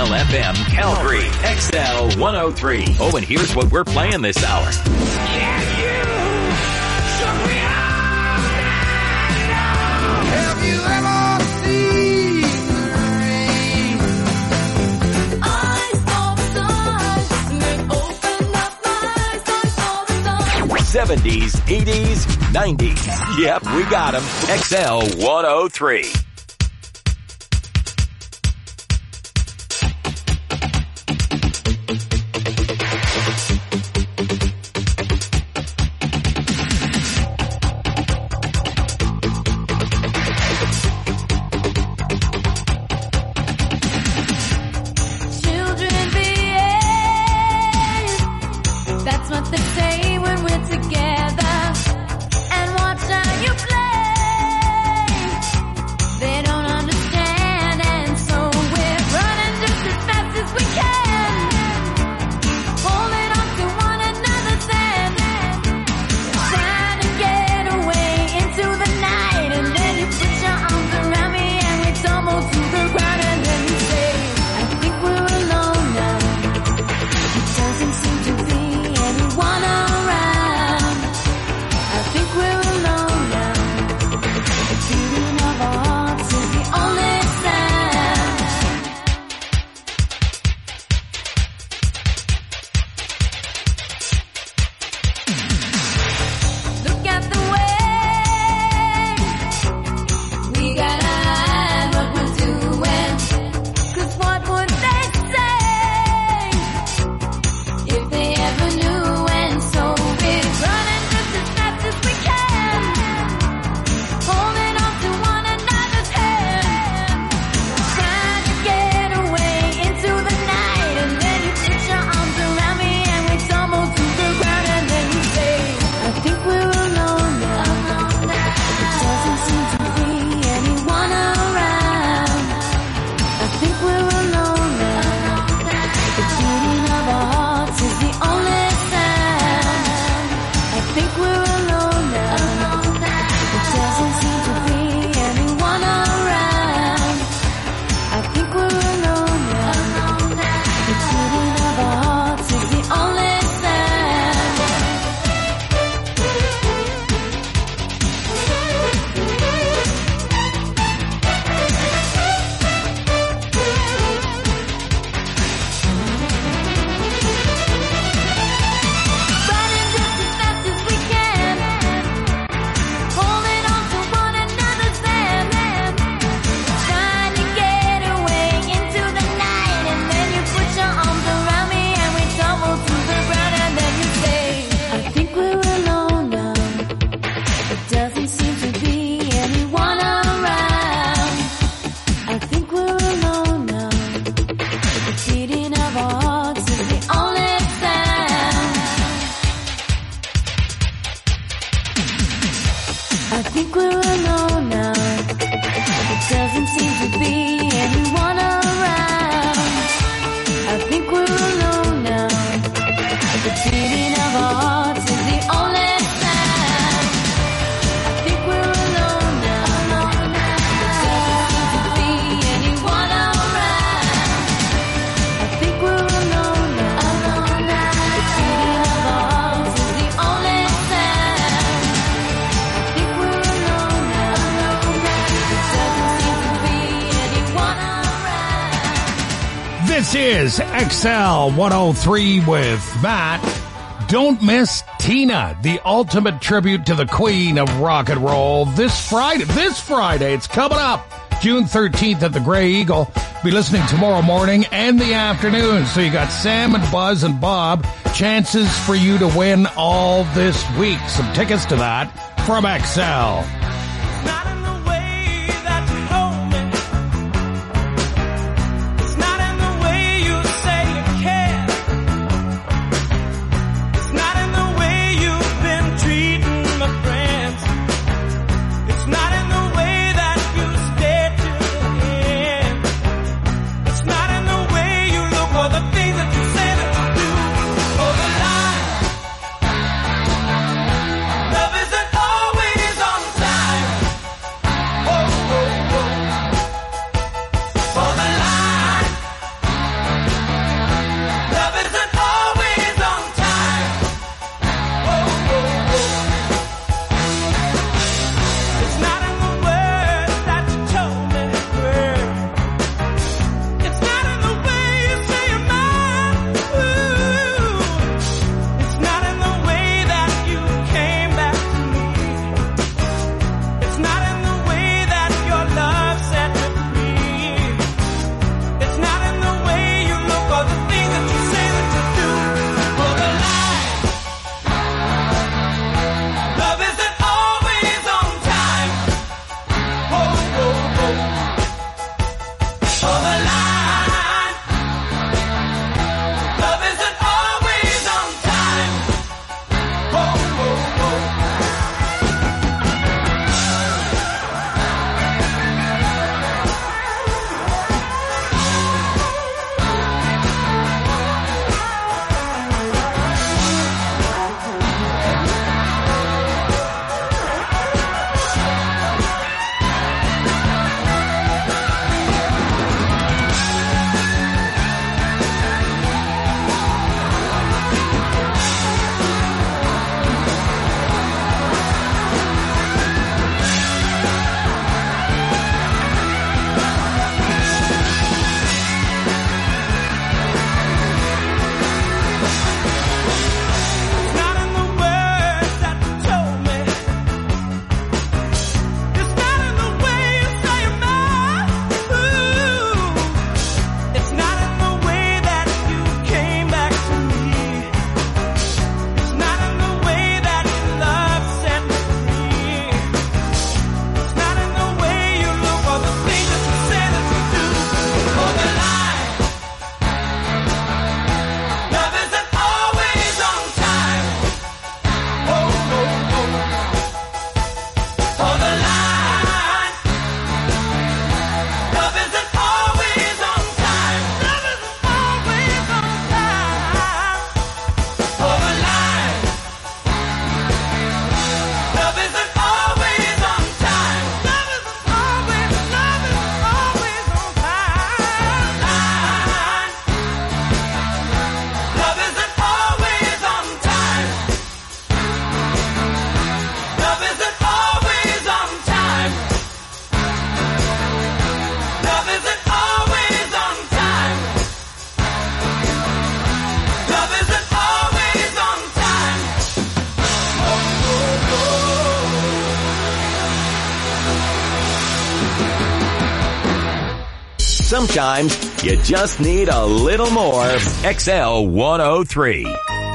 XL-FM Calgary, XL 103. Oh, and here's what we're playing this hour. Have you ever seen the rain? Eyes for the sun, they open up my eyes, eyes for the sun. 70s, 80s, 90s. Yep, we got them. XL 103. Children behave, that's what they say when we're together. And watch how you play. They don't understand, and so we're running just as fast as we can, holding on to one another's hand, trying to get away into the night. And then you put your arms around me and we tumble to the ground, and then you say, I think we're alone now. It doesn't seem to be anyone around. I think we're alone now. The beating of our hearts is the only sound. Look at the way we gotta hide what we're doing. 'Cause what would they say if they ever knew? And so we're running just as fast as we can, holding on to one another's hand, trying to get away into the night. And then you put your arms around me and we tumble to the ground, and then you say, I think we're alone now. It doesn't seem to be anyone around. I think we're alone now. The beating of our hearts is the only sound. I think we're alone now. It doesn't seem to be anyone around. I think we're alone now. The beating of our hearts is the only sound. Running just as fast as we can, holding on to one another's hand, trying to get away into the night. And then you put your arms around me and we tumble to the ground, and then you say, I think we're alone now. It doesn't seem to be anyone around. I think we're alone now. The beating of our hearts is the only sound. I think we're alone now. It doesn't seem to be anyone around. I think we're alone now. The beating of our hearts is the only sound. I think we're alone now. It doesn't seem to be anyone around. I think we're alone now. The beating of our hearts is the only sound. I think we're alone now. It doesn't seem to be anyone around. This is XL 103 with Matt. Don't miss Tina, the ultimate tribute to the queen of rock and roll. This Friday, it's coming up. June 13th at the Grey Eagle. Be listening tomorrow morning and the afternoon. So you got Sam and Buzz and Bob. Chances for you to win all this week. Some tickets to that from XL. Not in the way that you hold me. It's not in the way you say you care. It's not in the way you've been treating my friends. It's not in the way that you stay till the end. It's not in the way you look or the things that you say that you do. For the line, love isn't always on time. sometimes you just need a little more XL 103.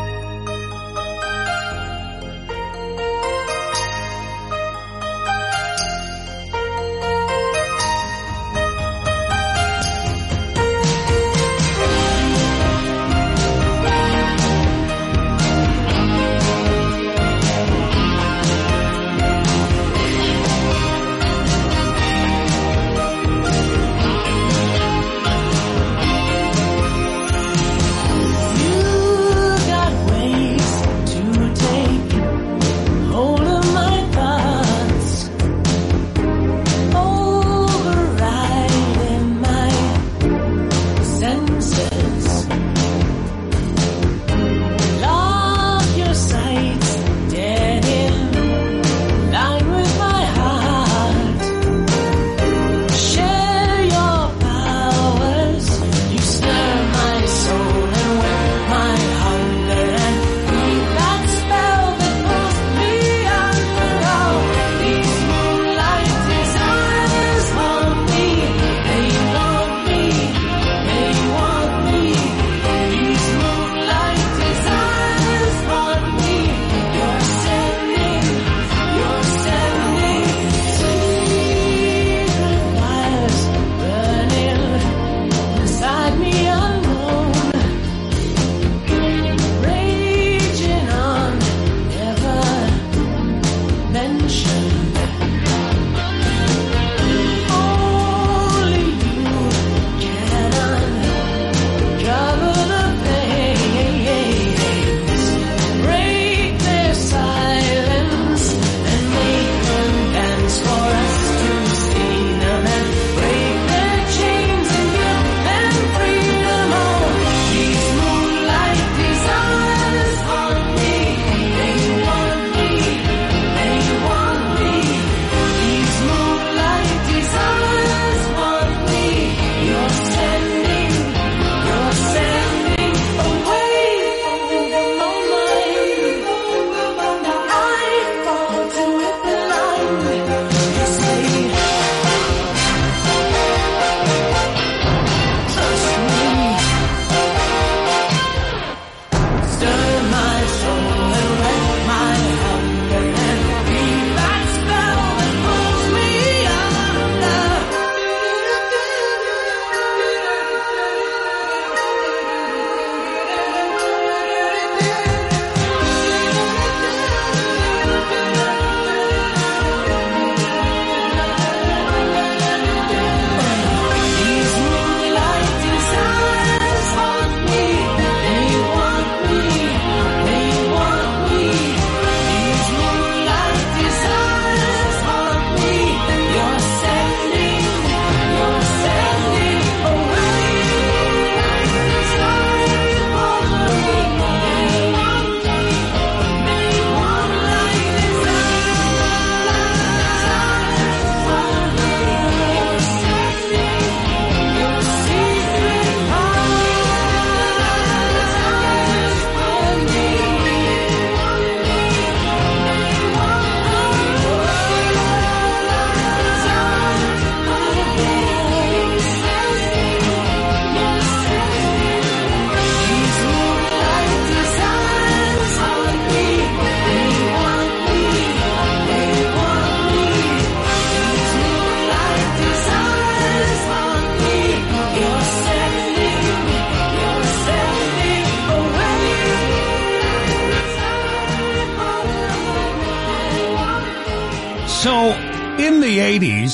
So, in the 80s,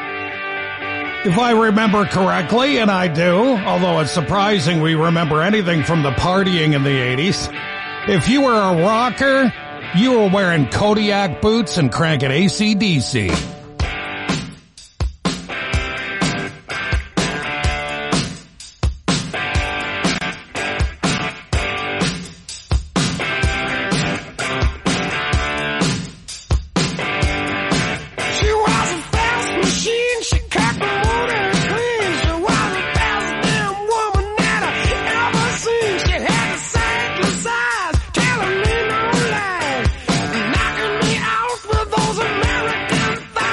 if I remember correctly, and I do, although it's surprising we remember anything from the partying in the 80s, if you were a rocker, you were wearing Kodiak boots and cranking AC/DC. Those American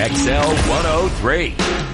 XL 103.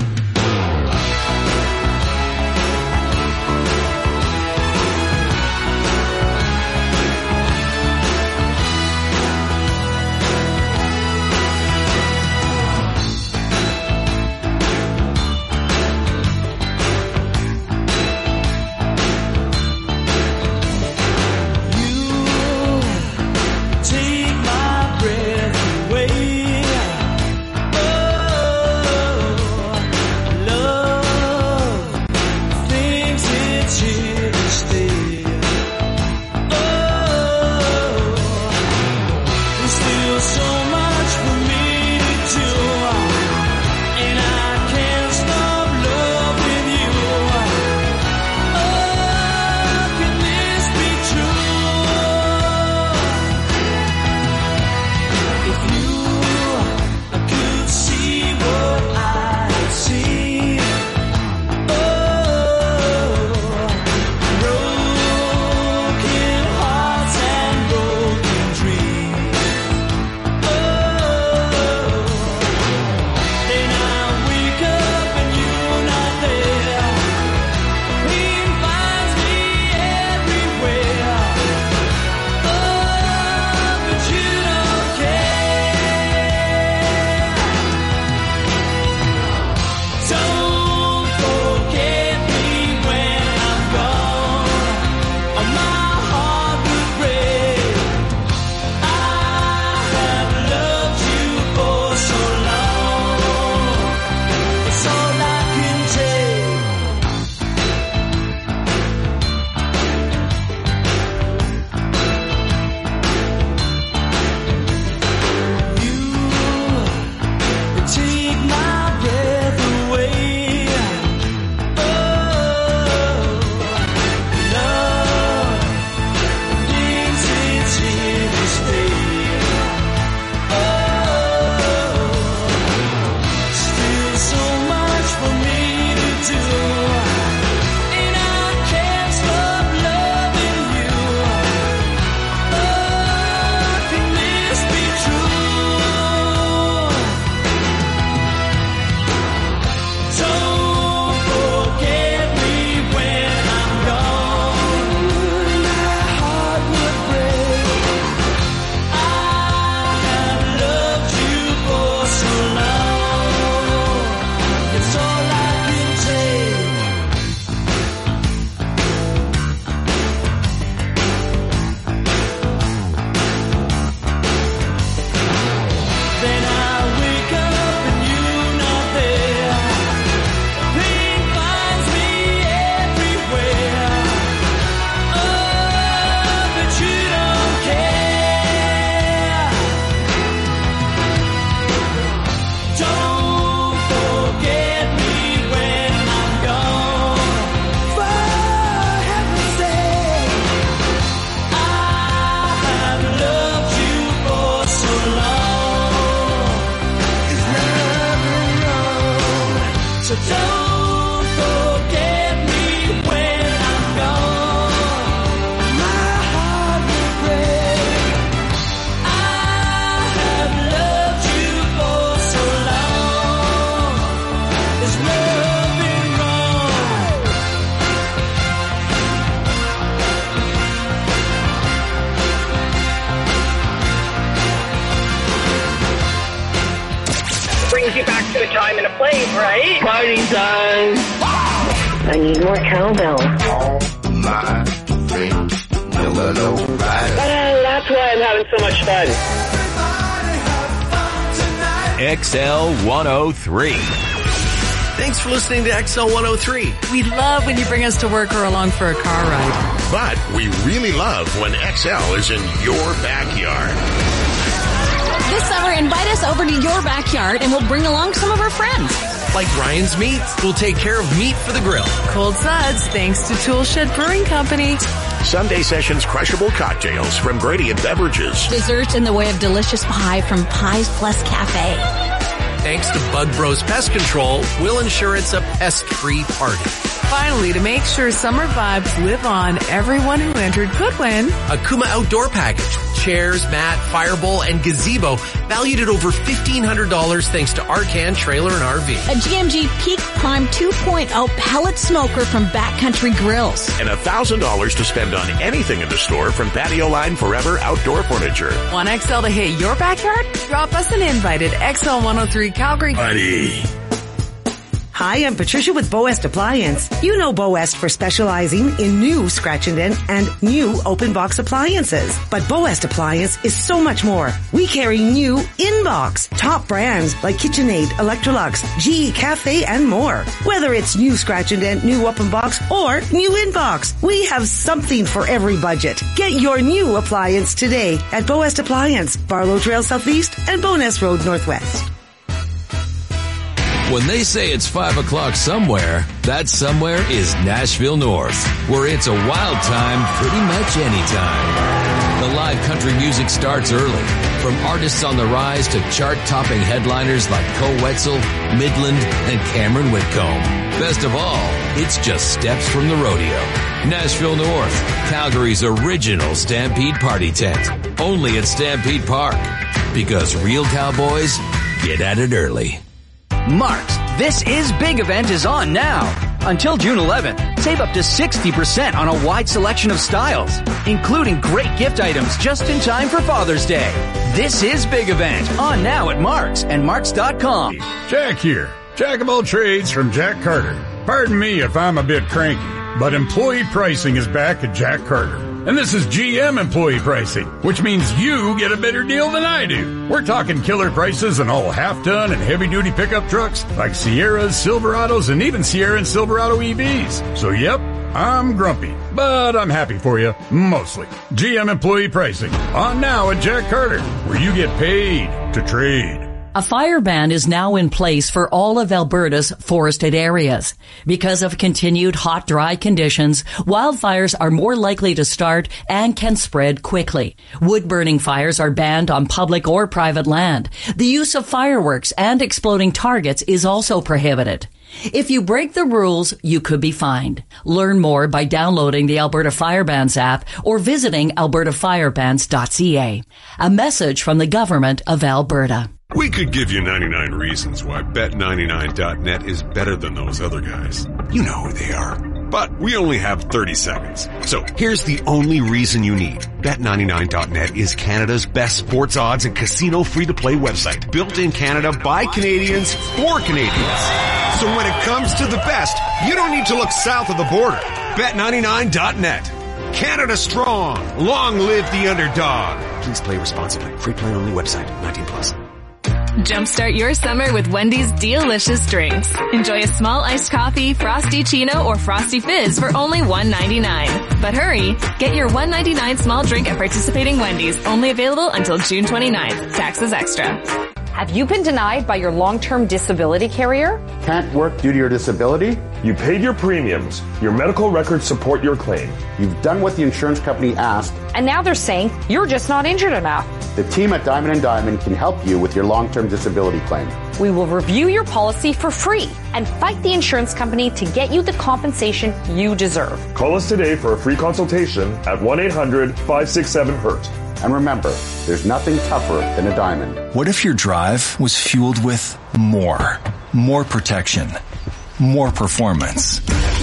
Brings you back to a time and a place, right? Party time. I need more cowbell. My friend, Mellow Rider. That's why I'm having so much fun. XL 103. Thanks for listening to XL 103. We love when you bring us to work or along for a car ride. But we really love when XL is in your backyard. This summer, invite us over to your backyard and we'll bring along some of our friends. Like Ryan's Meat, we'll take care of meat for the grill. Cold Suds, thanks to Toolshed Brewing Company. Sunday Sessions crushable cocktails from Gradient Beverages. Desserts in the way of delicious pie from Pies Plus Cafe. Thanks to Bug Bros Pest Control, we'll ensure it's a pest-free party. Finally, to make sure summer vibes live on, everyone who entered could win a Kuma Outdoor Package. Chairs, mat, firebowl, and gazebo valued at over $1,500 thanks to Arcan Trailer and RV. A GMG Peak Prime 2.0 pellet smoker from Backcountry Grills. And $1,000 to spend on anything in the store from Patio Line Forever Outdoor Furniture. Want XL to hit your backyard? Drop us an invite at XL103 Calgary. Buddy. Hi, I'm Patricia with Boest Appliance. You know Boest for specializing in new scratch and dent and new open box appliances. But Boest Appliance is so much more. We carry new in-box, top brands like KitchenAid, Electrolux, GE Cafe, and more. Whether it's new scratch and dent, new open box, or new in-box, we have something for every budget. Get your new appliance today at Boest Appliance, Barlow Trail Southeast and Bowness Road Northwest. When they say it's 5 o'clock somewhere, that somewhere is Nashville North, where it's a wild time pretty much anytime. The live country music starts early, from artists on the rise to chart-topping headliners like Cole Wetzel, Midland, and Cameron Whitcomb. Best of all, it's just steps from the rodeo. Nashville North, Calgary's original Stampede party tent, only at Stampede Park, because real cowboys get at it early. Mark's This Is Big event is on now. Until June 11th, save up to 60% on a wide selection of styles, including great gift items just in time for Father's Day. This Is Big event on now at Mark's and Marks.com. Jack here, Jack of all trades from Jack Carter. Pardon me if I'm a bit cranky, but employee pricing is back at Jack Carter. And this is GM employee pricing, which means you get a better deal than I do. We're talking killer prices on all half-ton and heavy-duty pickup trucks like Sierras, Silverados, and even Sierra and Silverado EVs. So yep, I'm grumpy, but I'm happy for you, mostly. GM employee pricing, on now at Jack Carter, where you get paid to trade. A fire ban is now in place for all of Alberta's forested areas. Because of continued hot, dry conditions, wildfires are more likely to start and can spread quickly. Wood-burning fires are banned on public or private land. The use of fireworks and exploding targets is also prohibited. If you break the rules, you could be fined. Learn more by downloading the Alberta Fire Bans app or visiting albertafirebans.ca. A message from the Government of Alberta. We could give you 99 reasons why Bet99.net is better than those other guys. You know who they are. But we only have 30 seconds. So here's the only reason you need. Bet99.net is Canada's best sports odds and casino free-to-play website. Built in Canada by Canadians for Canadians. So when it comes to the best, you don't need to look south of the border. Bet99.net. Canada strong. Long live the underdog. Please play responsibly. Free play only website. 18 plus. Jumpstart your summer with Wendy's delicious drinks. Enjoy a small iced coffee, Frosty Chino, or Frosty Fizz for only $1.99. But hurry, get your $1.99 small drink at participating Wendy's, only available until June 29th. Taxes extra. Have you been denied by your long-term disability carrier? Can't work due to your disability? You paid your premiums. Your medical records support your claim. You've done what the insurance company asked. And now they're saying you're just not injured enough. The team at Diamond & Diamond can help you with your long-term disability claim. We will review your policy for free and fight the insurance company to get you the compensation you deserve. Call us today for a free consultation at 1-800-567-HURT. And remember, there's nothing tougher than a diamond. What if your drive was fueled with more? More protection. More performance.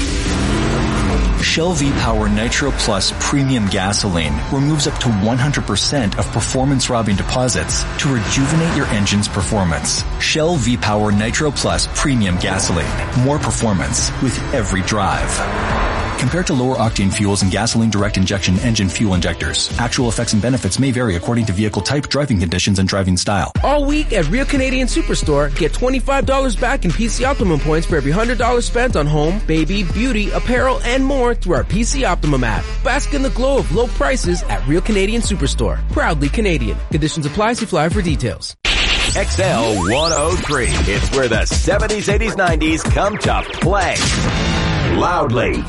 Shell V-Power Nitro Plus Premium Gasoline removes up to 100% of performance-robbing deposits to rejuvenate your engine's performance. Shell V-Power Nitro Plus Premium Gasoline. More performance with every drive. Compared to lower octane fuels and gasoline direct injection engine fuel injectors, actual effects and benefits may vary according to vehicle type, driving conditions, and driving style. All week at Real Canadian Superstore, get $25 back in PC Optimum points for every $100 spent on home, baby, beauty, apparel, and more through our PC Optimum app. Bask in the glow of low prices at Real Canadian Superstore. Proudly Canadian. Conditions apply. See flyer for details. XL 103. It's where the 70s, 80s, 90s come to play. Loudly.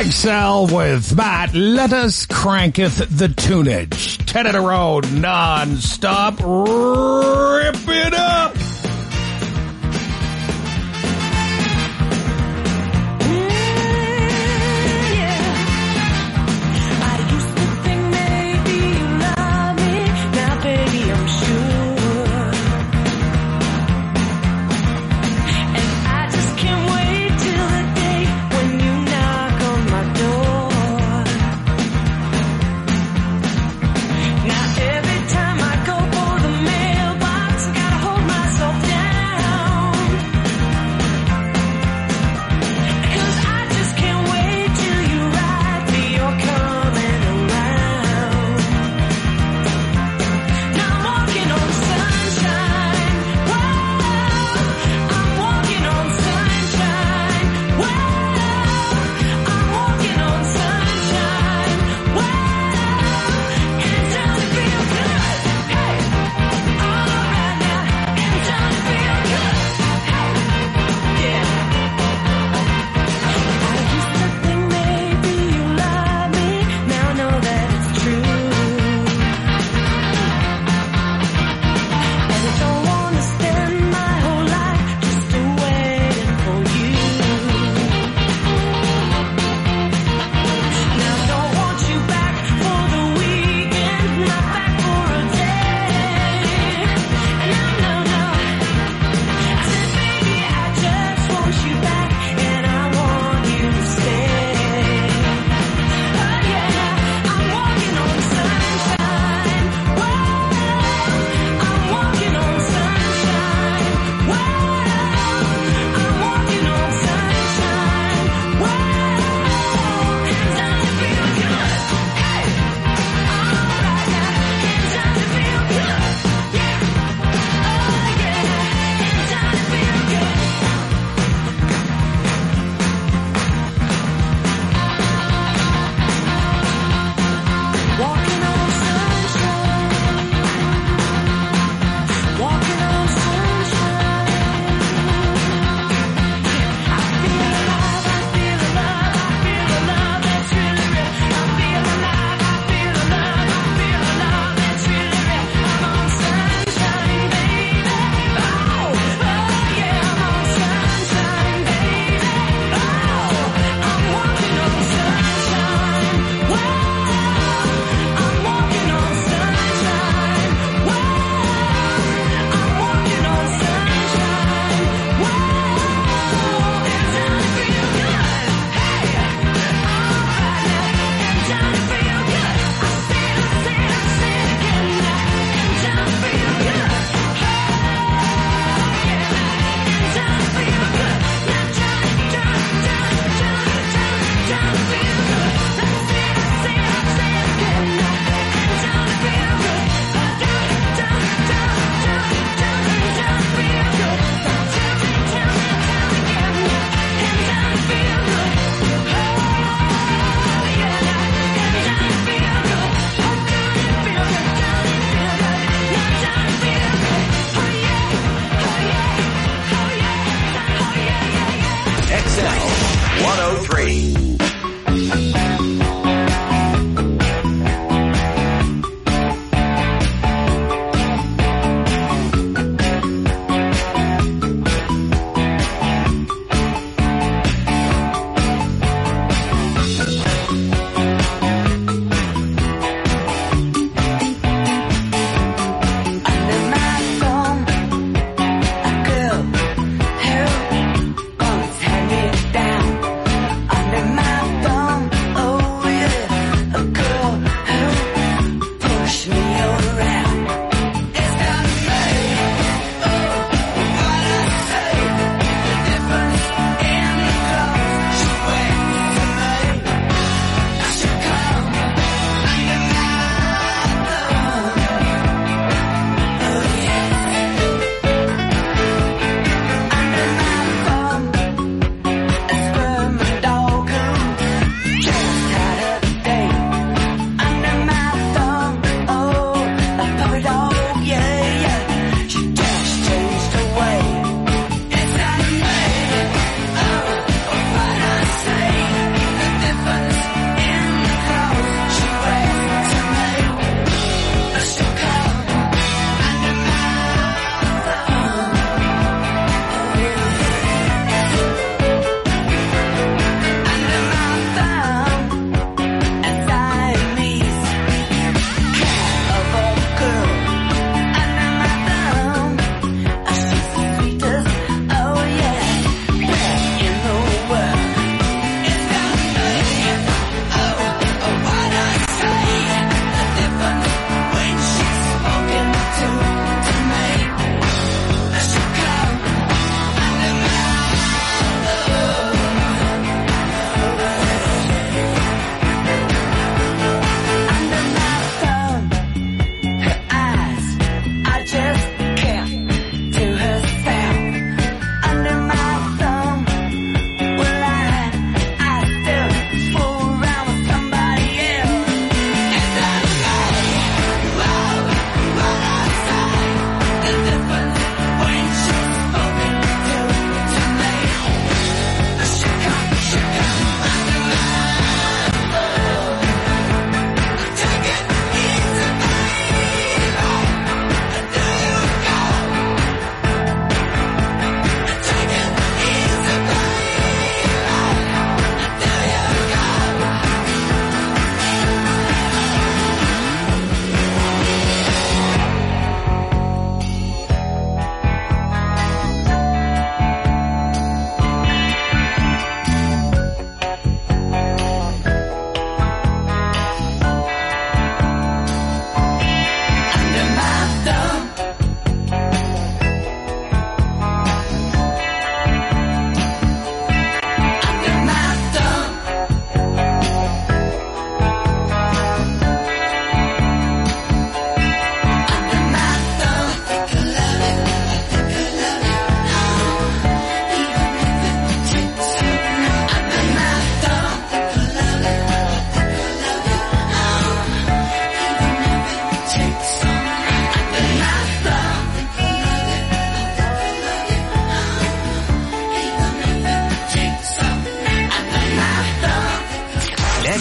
XL with Matt. Let us cranketh the tunage. 10 in a row, non-stop. Rip it up. Every time I go for the mailbox, gotta hold myself.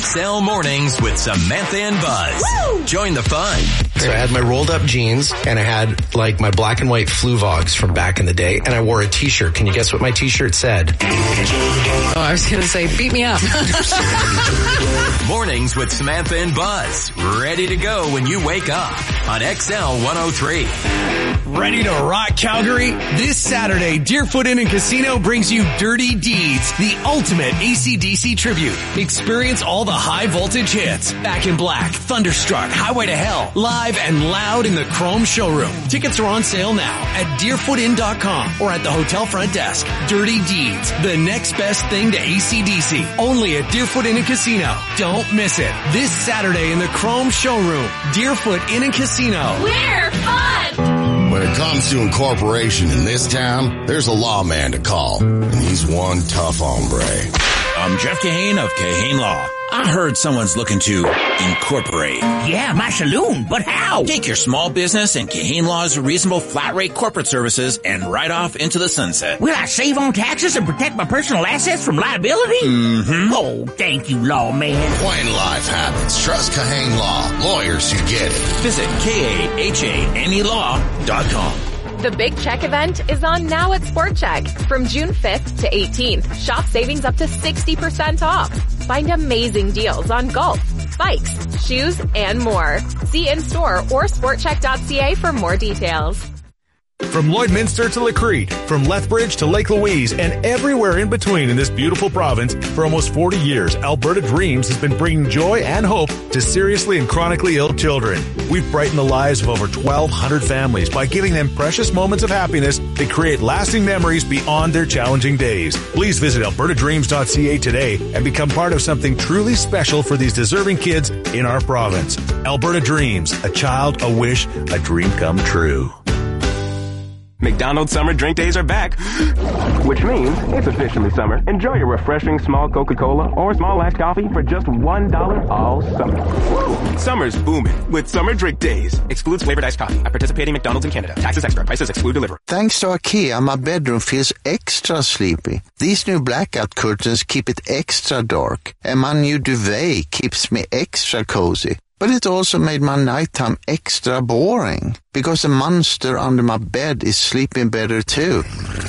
XL Mornings with Samantha and Buzz. Woo! Join the fun. So I had my rolled up jeans and I had like my black and white Fluvogs from back in the day, and I wore a t-shirt. Can you guess what my t-shirt said? Oh, I was going to say, beat me up. Mornings with Samantha and Buzz. Ready to go when you wake up on XL 103. Ready to rock Calgary? This Saturday, Deerfoot Inn and Casino brings you Dirty Deeds, the ultimate AC/DC tribute. Experience all the high voltage hits. Back in Black, Thunderstruck, Highway to Hell, live and loud in the Chrome showroom. Tickets are on sale now at deerfootin.com or at the hotel front desk. Dirty Deeds, the next best thing to AC/DC. Only at Deerfoot Inn and Casino. Don't miss it. This Saturday in the Chrome showroom. Deerfoot Inn and Casino. We're fun! When it comes to incorporation in this town, there's a lawman to call, and he's one tough hombre. I'm Jeff Kahane of Kahane Law. I heard someone's looking to incorporate. Yeah, my saloon, but how? Take your small business and Kahane Law's reasonable flat rate corporate services and ride off into the sunset. Will I save on taxes and protect my personal assets from liability? Mm-hmm. Oh, thank you, lawman. When life happens, trust Kahane Law. Lawyers who get it. Visit KAHANElaw.com. The Big Check event is on now at Sport Check from June 5th to 18th. Shop savings up to 60% off. Find amazing deals on golf, bikes, shoes, and more. See in-store or sportcheck.ca for more details. From Lloydminster to Lacrete, from Lethbridge to Lake Louise, and everywhere in between in this beautiful province, for almost 40 years, Alberta Dreams has been bringing joy and hope to seriously and chronically ill children. We've brightened the lives of over 1,200 families by giving them precious moments of happiness that create lasting memories beyond their challenging days. Please visit albertadreams.ca today and become part of something truly special for these deserving kids in our province. Alberta Dreams, a child, a wish, a dream come true. McDonald's summer drink days are back, which means it's officially summer. Enjoy your refreshing small Coca-Cola or small iced coffee for just $1 all summer. Woo! Summer's booming with summer drink days. Excludes flavored iced coffee at participating McDonald's in Canada. Taxes extra. Prices exclude delivery. Thanks to IKEA, my bedroom feels extra sleepy. These new blackout curtains keep it extra dark, and my new duvet keeps me extra cozy. But it also made my nighttime extra boring, because the monster under my bed is sleeping better too.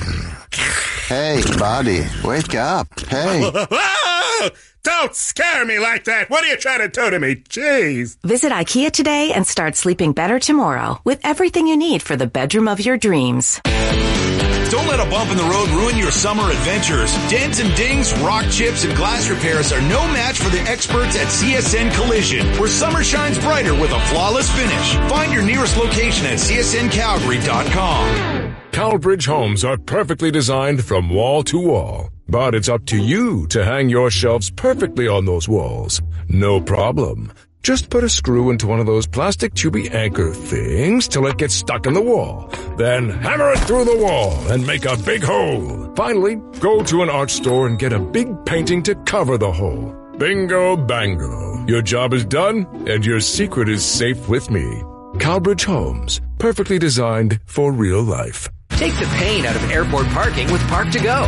Hey, buddy, wake up. Hey. Don't scare me like that. What are you trying to do to me? Jeez. Visit IKEA today and start sleeping better tomorrow with everything you need for the bedroom of your dreams. Don't let a bump in the road ruin your summer adventures. Dents and dings, rock chips, and glass repairs are no match for the experts at CSN Collision, where summer shines brighter with a flawless finish. Find your nearest location at csncalgary.com. Calbridge homes are perfectly designed from wall to wall, but it's up to you to hang your shelves perfectly on those walls. No problem. Just put a screw into one of those plastic tubey anchor things till it gets stuck in the wall. Then hammer it through the wall and make a big hole. Finally, go to an art store and get a big painting to cover the hole. Bingo bango. Your job is done and your secret is safe with me. Calbridge Homes. Perfectly designed for real life. Take the pain out of airport parking with Park to Go.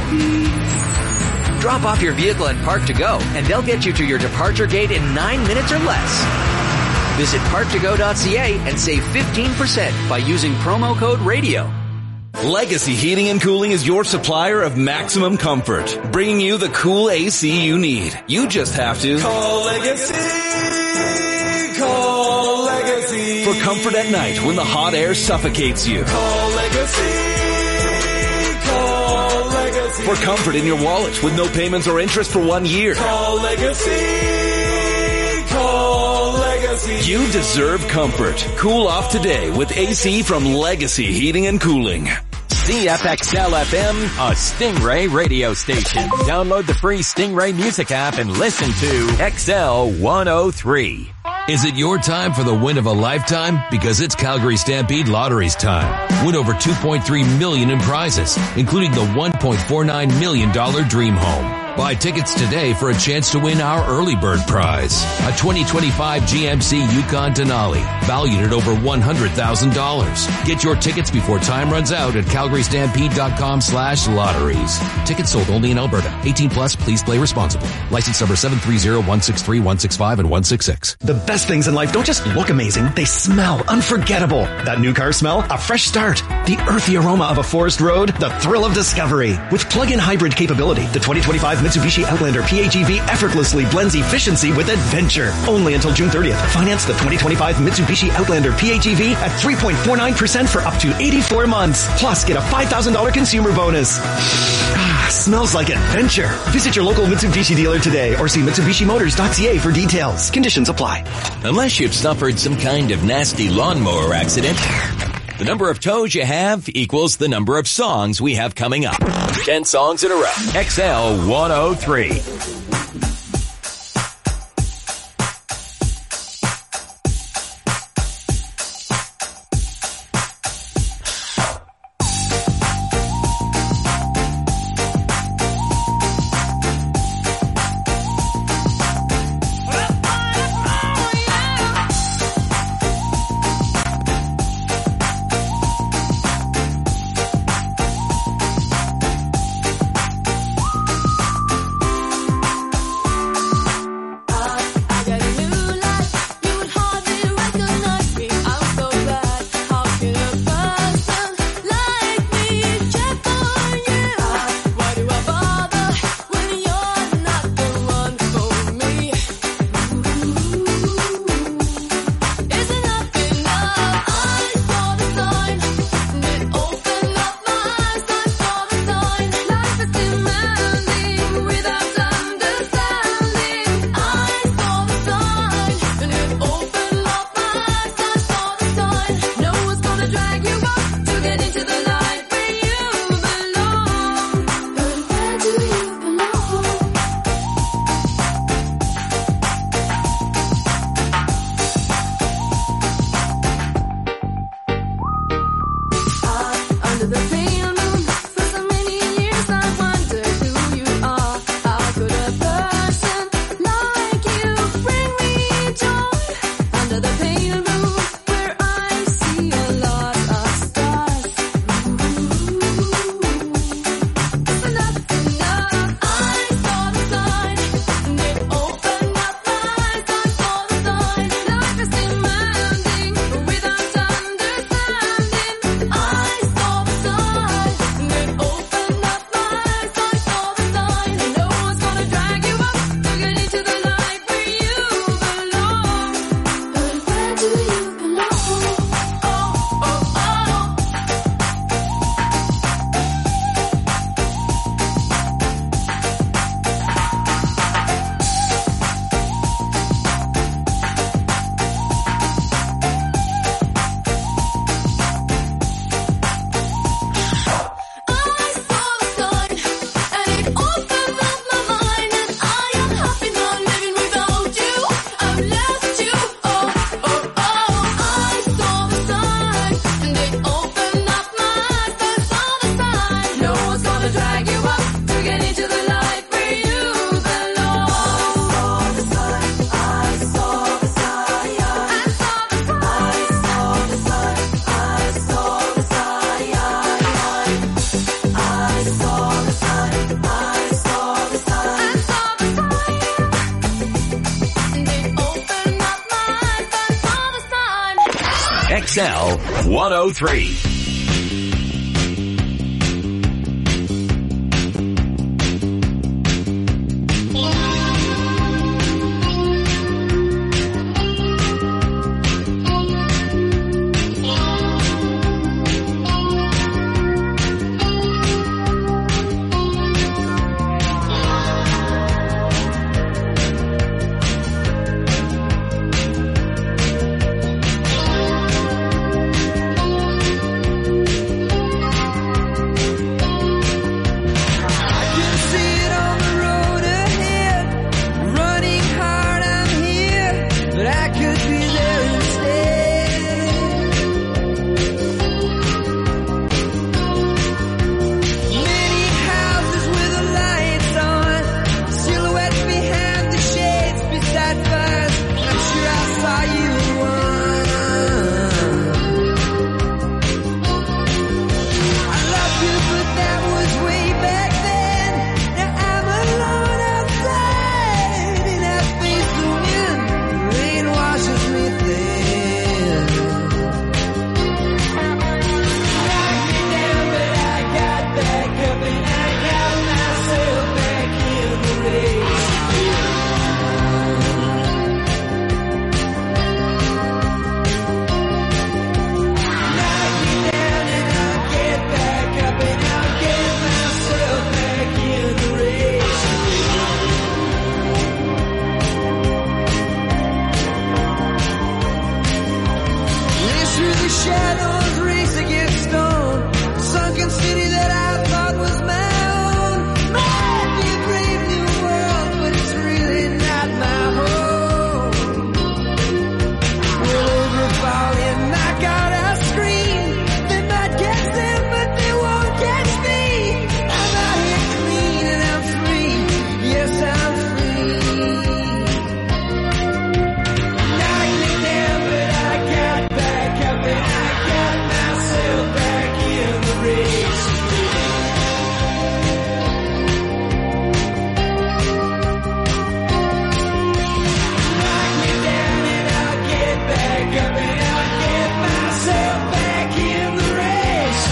Drop off your vehicle at Park to Go, and they'll get you to your departure gate in 9 minutes or less. Visit parktogo.ca and save 15% by using promo code RADIO. Legacy Heating and Cooling is your supplier of maximum comfort, bringing you the cool AC you need. You just have to call Legacy. Call Legacy. For comfort at night when the hot air suffocates you. Call Legacy. For comfort in your wallet with no payments or interest for 1 year. Call Legacy. Call Legacy. You deserve comfort. Cool off today with AC from Legacy Heating and Cooling. CFXL FM, a Stingray radio station. Download the free Stingray music app and listen to XL 103. Is it your time for the win of a lifetime? Because it's Calgary Stampede Lottery's time. Win over $2.3 million in prizes, including the $1.49 million Dream Home. Buy tickets today for a chance to win our early bird prize, a 2025 GMC Yukon Denali, valued at over $100,000. Get your tickets before time runs out at calgarystampede.com/lotteries. Tickets sold only in Alberta. 18 plus, please play responsibly. License number 730-163-165 and 166. The best things in life don't just look amazing, they smell unforgettable. That new car smell? A fresh start. The earthy aroma of a forest road? The thrill of discovery. With plug-in hybrid capability, the 2025 Mitsubishi Outlander PHEV effortlessly blends efficiency with adventure. Only until June 30th. Finance the 2025 Mitsubishi Outlander PHEV at 3.49% for up to 84 months. Plus, get a $5,000 consumer bonus. Smells like adventure. Visit your local Mitsubishi dealer today or see MitsubishiMotors.ca for details. Conditions apply. Unless you've suffered some kind of nasty lawnmower accident, the number of toes you have equals the number of songs we have coming up. 10 songs in a row. XL 103. XL 103. shadows race against stone. Sunken city that I thought was my own. Might be a brave new world, but it's really not my home. Well, over falling, I gotta scream. They might catch them, but they won't catch me. I'm out here clean and I'm free. Yes, I'm free. Knock me down, but I got back up and I got myself back in the race. Knock me down and I'll get back up and I'll get myself back in the race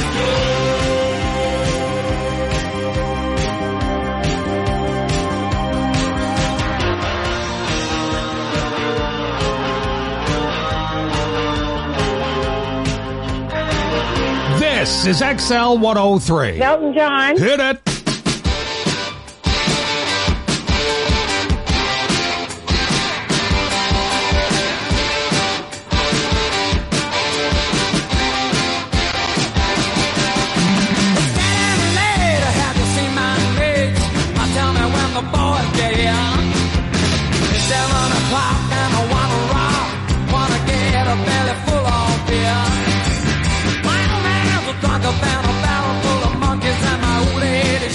This is XL 103. Elton John. Hit it. later, have you seen my face? Now tell me when the boys get here. It's 7 o'clock and I wanna rock. Wanna get a belly full of beer. My old man's a drunk than a barrel full of monkeys and my old lady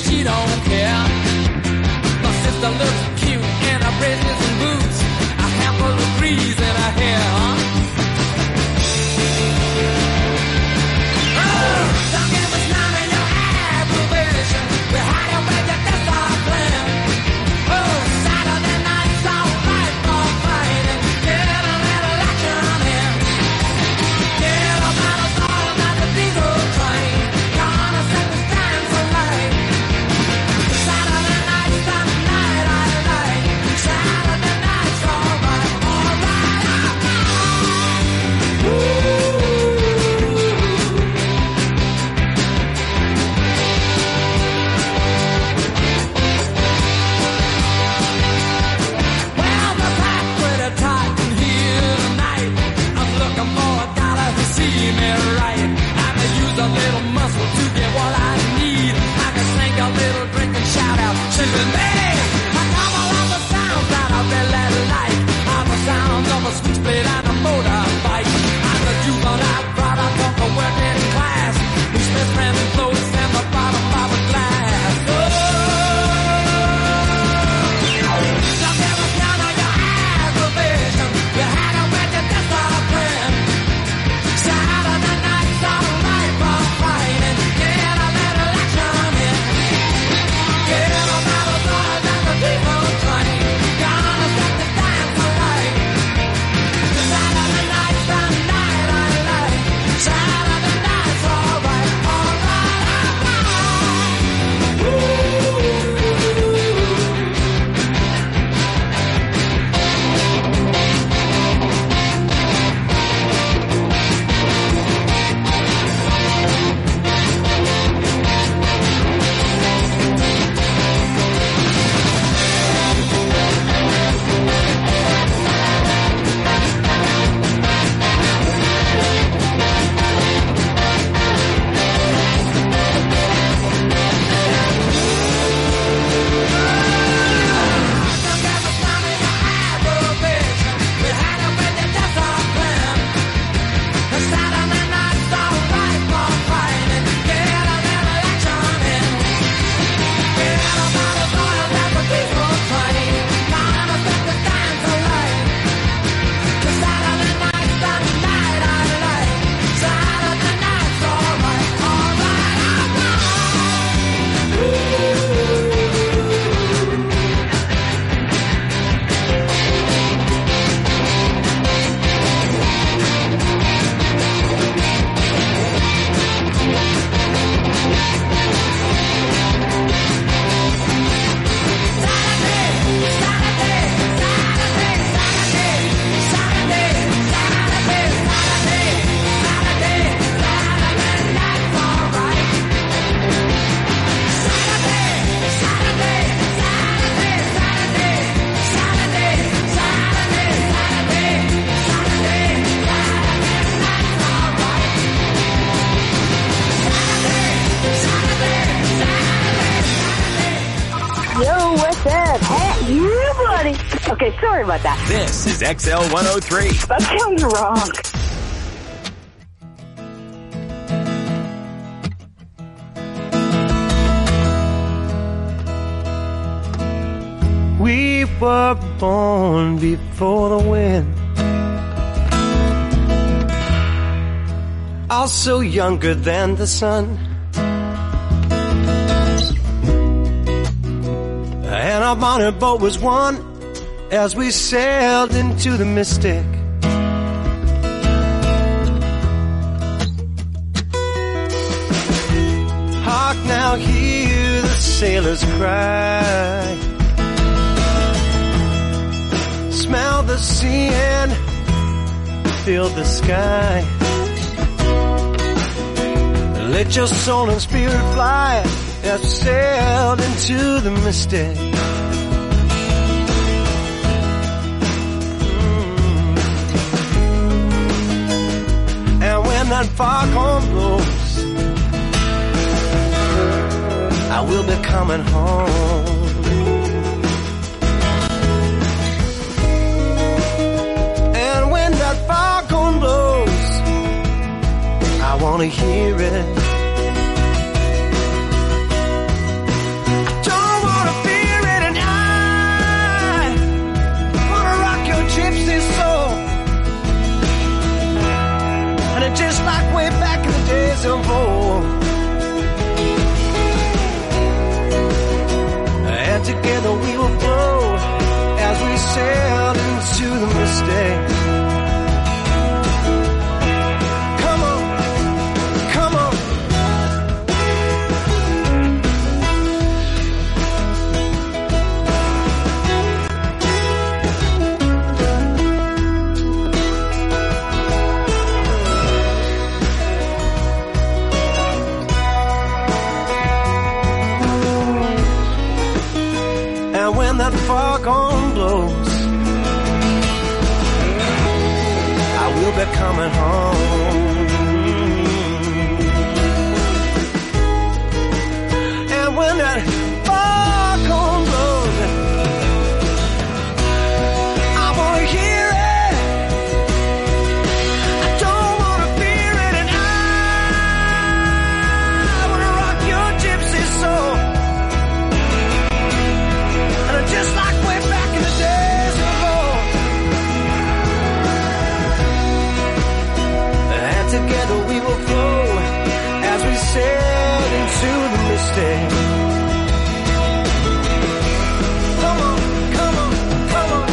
Okay, sorry about that. This is XL 103. That sounds wrong. We were born before the wind, also younger than the sun, and our bonnet boat was one as we sailed into the mystic. Hark now, hear the sailors cry, smell the sea and feel the sky. Let your soul and spirit fly as we sailed into the mystic. And when that foghorn blows, I will be coming home. Foghorn blows, I wanna hear it. I don't wanna fear it, and I wanna rock your gypsy soul. And it's just like way back in the days of old. And together we will flow as we sailed into the mystic. That foghorn blows, I will be coming home. And when that foghorn blows, I wanna hear it. I don't wanna fear it, and I wanna rock your gypsy soul. Just like way back in the days of old. And together we will flow as we sail into the mystic. Come on, come on, come on.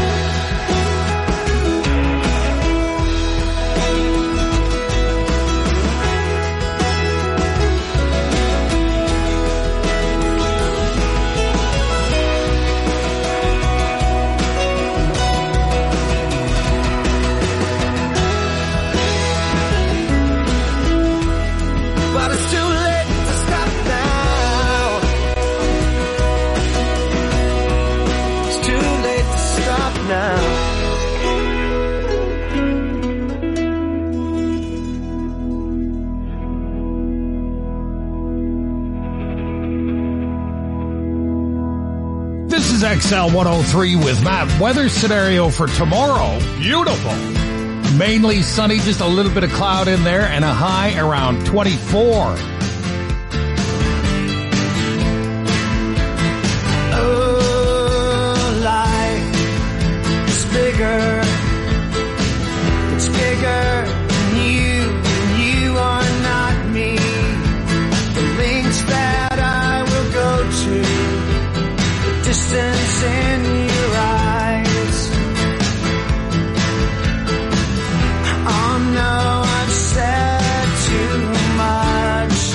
This is XL 103 with Matt. Weather scenario for tomorrow. Beautiful. Mainly sunny, just a little bit of cloud in there, and a high around 24. Oh, life is bigger. It's bigger than you, and you are not me. The links that I will go to, distance in your eyes. Oh no, I've said too much.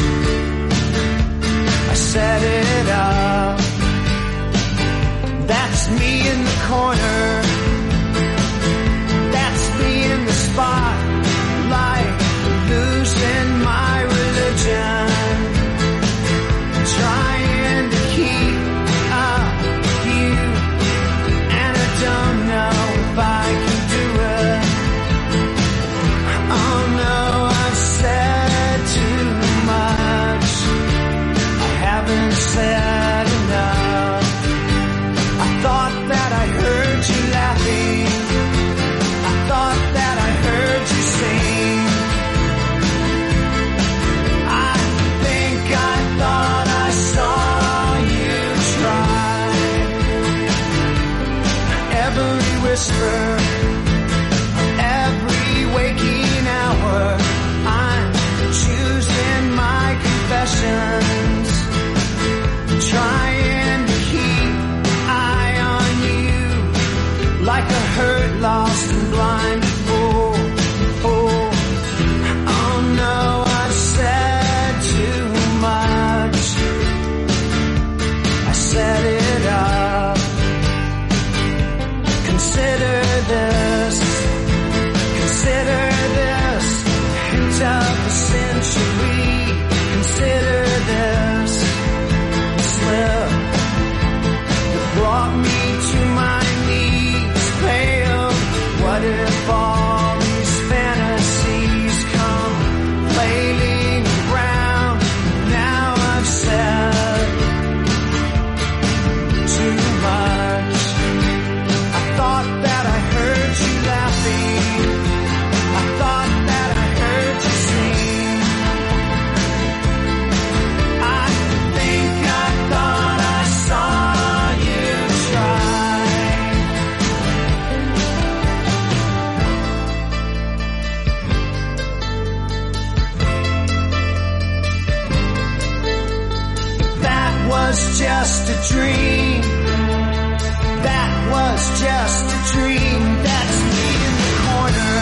just a dream. That was just a dream. That's me in the corner.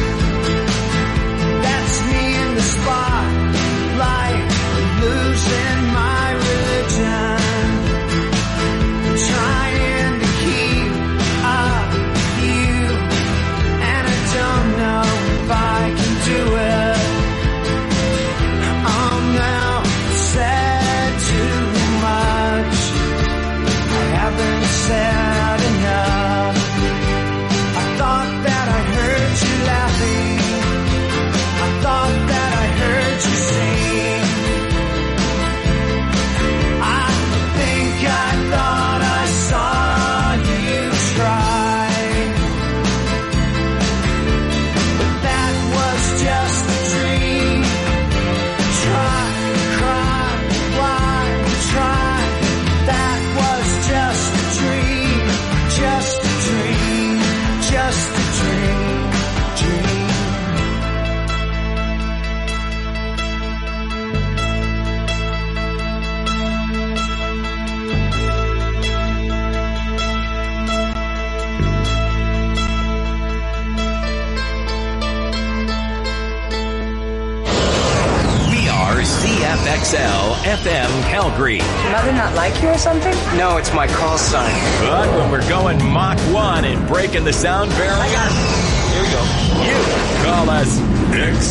That's me in the spotlight, losing my religion. Trying to keep up with you, and I don't know if I can do it. I'm now said too much. I haven't said enough. I thought that I heard you laughing. I thought that I heard you sing. I think I thought I saw you try. But that was just a dream. Try, cry, why try? That was just a dream. Just a dream. Just a dream. Dream. We are CFXL FM Calgary. Mother not like you or something? No, it's my call sign. But when we're going Mach 1 and breaking the sound barrier, here we go. You call us